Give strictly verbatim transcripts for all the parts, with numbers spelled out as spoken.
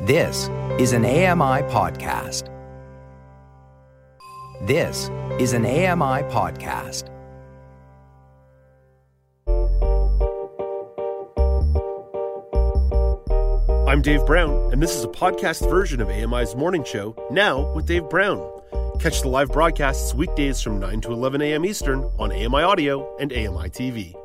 This is an A M I podcast. This is an A M I podcast. I'm Dave Brown, and this is a podcast version of A M I's Morning Show, Now with Dave Brown. Catch the live broadcasts weekdays from nine to eleven a.m. Eastern on A M I Audio and A M I T V.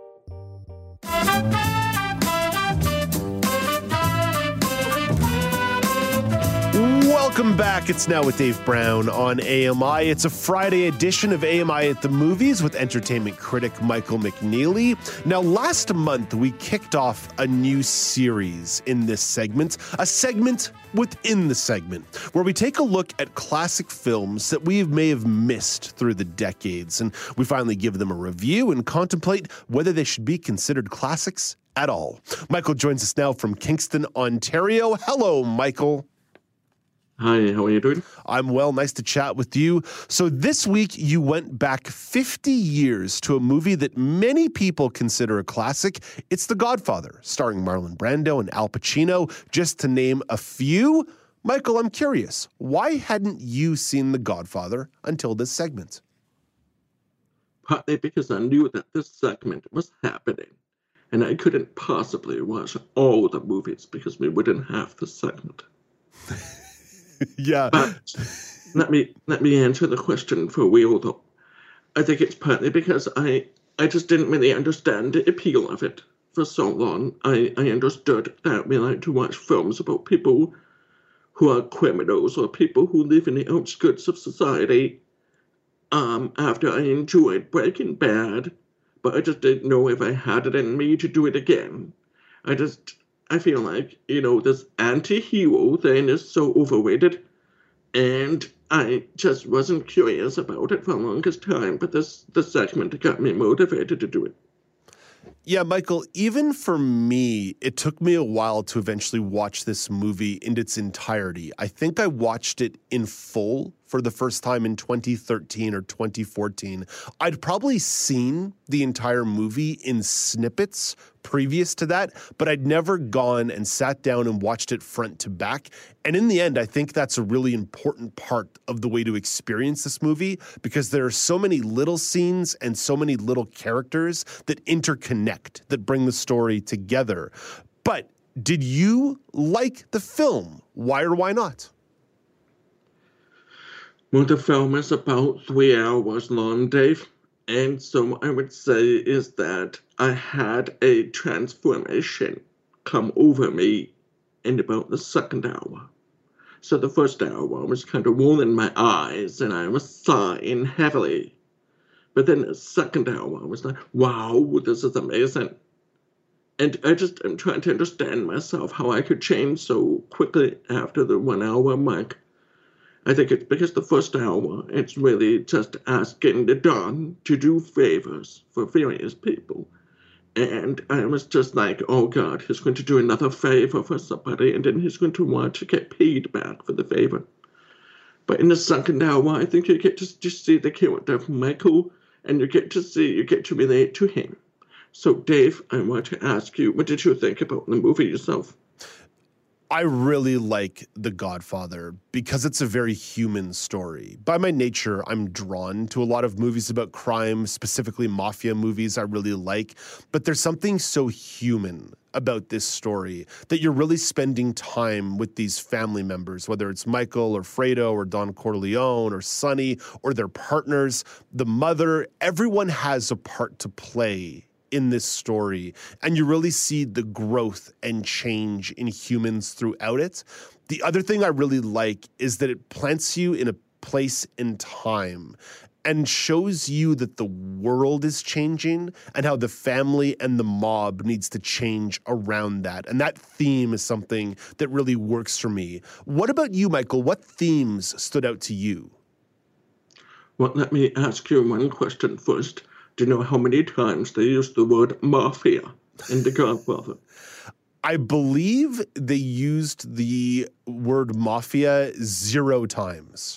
Welcome back. It's Now with Dave Brown on A M I. It's a Friday edition of A M I at the Movies with entertainment critic Michael McNeely. Now, last month, we kicked off a new series in this segment, a segment within the segment, where we take a look at classic films that we may have missed through the decades, and we finally give them a review and contemplate whether they should be considered classics at all. Michael joins us now from Kingston, Ontario. Hello, Michael. Hi, how are you doing? I'm well. Nice to chat with you. So this week you went back fifty years to a movie that many people consider a classic. It's The Godfather, starring Marlon Brando and Al Pacino, just to name a few. Michael, I'm curious, why hadn't you seen The Godfather until this segment? Partly because I knew that this segment was happening, and I couldn't possibly watch all the movies because we wouldn't have the segment. Yeah. But let me let me answer the question for real, though. I think it's partly because I I just didn't really understand the appeal of it for so long. I, I understood that we like to watch films about people who are criminals or people who live in the outskirts of society. Um, after I enjoyed Breaking Bad, but I just didn't know if I had it in me to do it again. I just I feel like, you know, this anti-hero thing is so overrated, and I just wasn't curious about it for the longest time, but this, this segment got me motivated to do it. Yeah, Michael, even for me, it took me a while to eventually watch this movie in its entirety. I think I watched it in full for the first time in twenty thirteen or twenty fourteen. I'd probably seen the entire movie in snippets previous to that, but I'd never gone and sat down and watched it front to back. And in the end, I think that's a really important part of the way to experience this movie, because there are so many little scenes and so many little characters that interconnect, that bring the story together. But did you like the film? Why or why not? Well, the film is about three hours long, Dave. And so I would say is that I had a transformation come over me in about the second hour. So the first hour I was kind of rolling my eyes and I was sighing heavily. But then the second hour I was like, wow, this is amazing. And I just am trying to understand myself how I could change so quickly after the one hour mark. I think it's because the first hour, it's really just asking the Don to do favors for various people. And I was just like, oh God, he's going to do another favor for somebody, and then he's going to want to get paid back for the favor. But in the second hour, I think you get to just see the character of Michael, and you get to see, you get to relate to him. So Dave, I want to ask you, what did you think about the movie yourself? I really like The Godfather because it's a very human story. By my nature, I'm drawn to a lot of movies about crime, specifically mafia movies I really like. But there's something so human about this story that you're really spending time with these family members, whether it's Michael or Fredo or Don Corleone or Sonny or their partners, the mother. Everyone has a part to play in this story, and you really see the growth and change in humans throughout it. The other thing I really like is that it plants you in a place in time and shows you that the world is changing and how the family and the mob needs to change around that. And that theme is something that really works for me. What about you, Michael? What themes stood out to you? Well, let me ask you one question first. Do you know how many times they use the word mafia in The Godfather? I believe they used the word mafia zero times.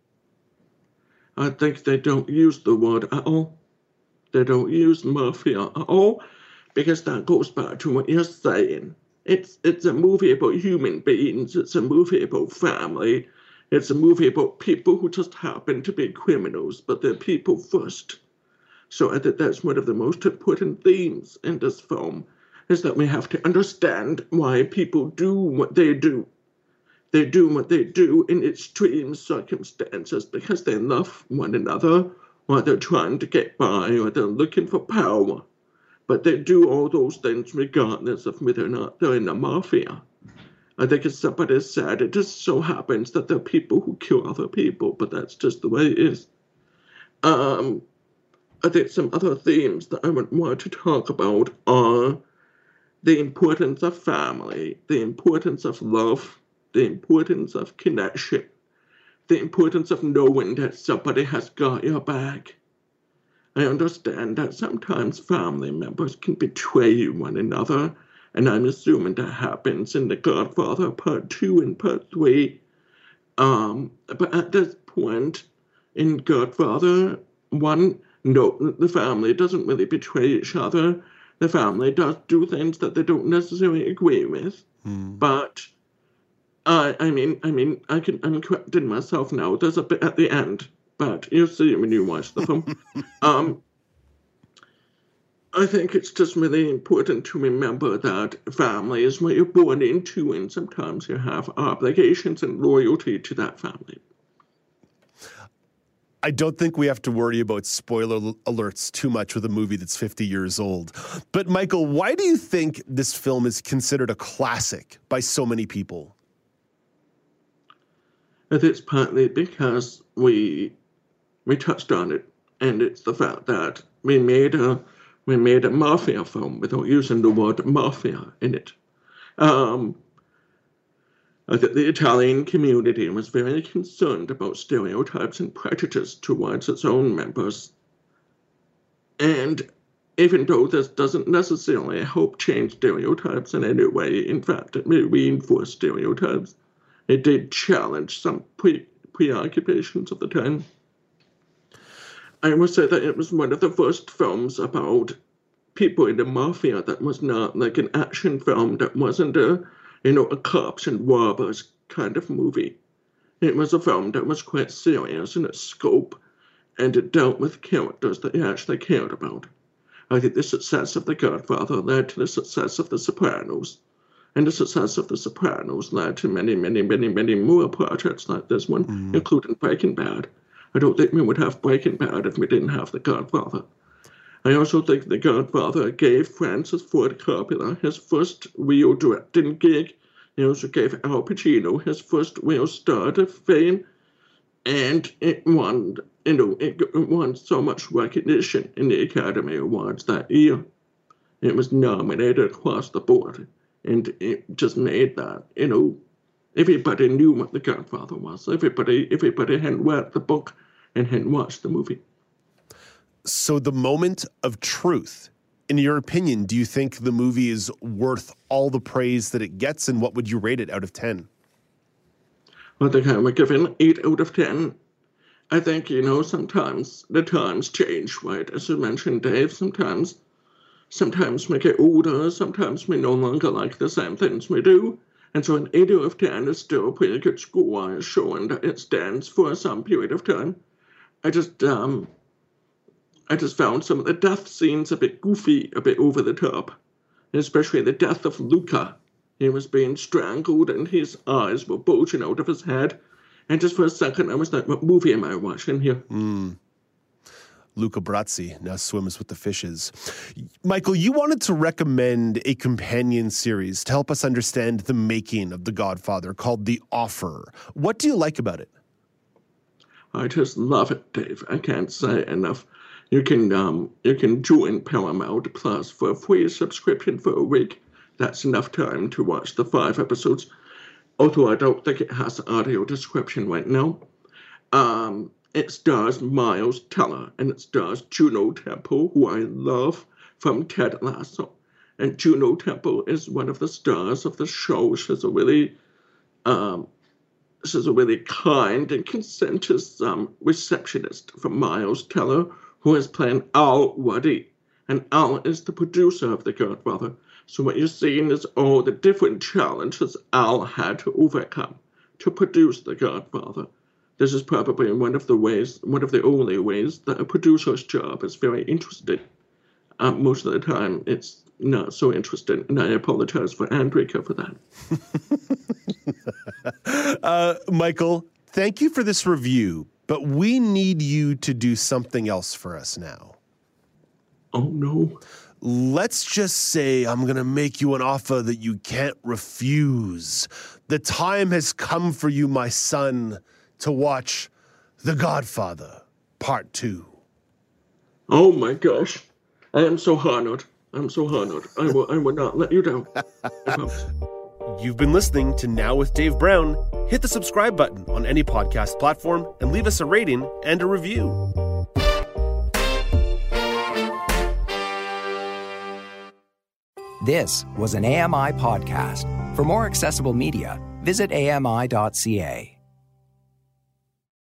I think they don't use the word at all. They don't use mafia at all, because that goes back to what you're saying. It's it's a movie about human beings. It's a movie about family. It's a movie about people who just happen to be criminals, but they're people first. So I think that's one of the most important themes in this film, is that we have to understand why people do what they do. They do what they do in extreme circumstances because they love one another, or they're trying to get by, or they're looking for power. But they do all those things regardless of whether or not they're in the mafia. I think as somebody said, it just so happens that there are people who kill other people, but that's just the way it is. Um, I think some other themes that I would want to talk about are the importance of family, the importance of love, the importance of connection, the importance of knowing that somebody has got your back. I understand that sometimes family members can betray one another, and I'm assuming that happens in The Godfather Part two and Part three. Um, but at this point in Godfather one, no, the family doesn't really betray each other. The family does do things that they don't necessarily agree with. Mm. But, uh, I mean, I mean, I can, I'm correcting myself now. There's a bit at the end, but you'll see it when you watch the film. um, I think it's just really important to remember that family is what you're born into, and sometimes you have obligations and loyalty to that family. I don't think we have to worry about spoiler alerts too much with a movie that's fifty years old. But Michael, why do you think this film is considered a classic by so many people? I think it's partly because we we touched on it, and it's the fact that we made a we made a mafia film without using the word mafia in it. Um, I think the Italian community was very concerned about stereotypes and prejudice towards its own members. And even though this doesn't necessarily help change stereotypes in any way, in fact, it may reinforce stereotypes, it did challenge some pre- preoccupations of the time. I would say that it was one of the first films about people in the mafia that was not like an action film, that wasn't a you know, a cops and robbers kind of movie. It was a film that was quite serious in its scope, and it dealt with characters that you actually cared about. I think the success of The Godfather led to the success of The Sopranos, and the success of The Sopranos led to many, many, many, many more projects like this one, mm. including Breaking Bad. I don't think we would have Breaking Bad if we didn't have The Godfather. I also think The Godfather gave Francis Ford Coppola his first real directing gig. He also gave Al Pacino his first real start of fame. And it won, you know, it won so much recognition in the Academy Awards that year. It was nominated across the board. And it just made that, you know, everybody knew what The Godfather was. Everybody, everybody had read the book and had watched the movie. So the moment of truth, in your opinion, do you think the movie is worth all the praise that it gets, and what would you rate it out of ten? I think I would give it an eight out of ten. I think, you know, sometimes the times change, right? As you mentioned, Dave, sometimes, sometimes we get older, sometimes we no longer like the same things we do. And so an eight out of ten is still a pretty good score, showing that it stands for some period of time. I just, um... I just found some of the death scenes a bit goofy, a bit over the top. Especially the death of Luca. He was being strangled and his eyes were bulging out of his head. And just for a second, I was like, what movie am I watching here? Mm. Luca Brasi now swims with the fishes. Michael, you wanted to recommend a companion series to help us understand the making of The Godfather called The Offer. What do you like about it? I just love it, Dave. I can't say enough. You can um you can join Paramount Plus for a free subscription for a week. That's enough time to watch the five episodes. Although I don't think it has audio description right now. Um, it stars Miles Teller and it stars Juno Temple, who I love from Ted Lasso. And Juno Temple is one of the stars of the show. She's a really um she's a really kind and conscientious um receptionist for Miles Teller, who is playing Al Waddy. And Al is the producer of The Godfather. So what you're seeing is all the different challenges Al had to overcome to produce The Godfather. This is probably one of the ways, one of the only ways that a producer's job is very interesting. Um, most of the time, it's not so interesting, and I apologize for Andrika for that. uh, Michael, thank you for this review, but we need you to do something else for us now. Oh, no. Let's just say I'm going to make you an offer that you can't refuse. The time has come for you, my son, to watch The Godfather Part two. Oh my gosh. I am so honored. I'm so honored. I will, I will not let you down. You've been listening to Now with Dave Brown. Hit the subscribe button on any podcast platform and leave us a rating and a review. This was an A M I podcast. For more accessible media, visit A M I dot C A.